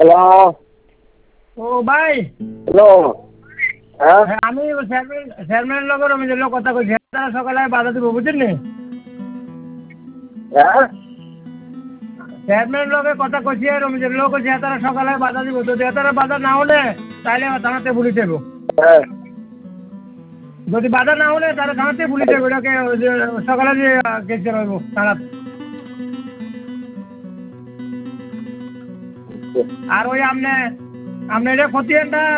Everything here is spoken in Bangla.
হ্যালো। ও ভাই, হ্যালো। হ্যাঁ আমি চেয়ারম্যান লগর রমেশের লোক কথা কইছি, তারা সকালে বাধা দিব বুঝছেন নি? হ্যাঁ চেয়ারম্যান লগে কথা কইছি, রমেশের লোক কইছে তারা সকালে বাধা দিব, তো তারা বাধা না হলে তাহলে থানাতে পুলিশ যাবো। হ্যাঁ যদি বাধা না হলে তাহলে থানাতে পুলিশ যাবো, এটাকে ওই যে সকালে যে কেস দেওয়া হইব থানা। আর ওই আপনি এটা খতিয়ানটা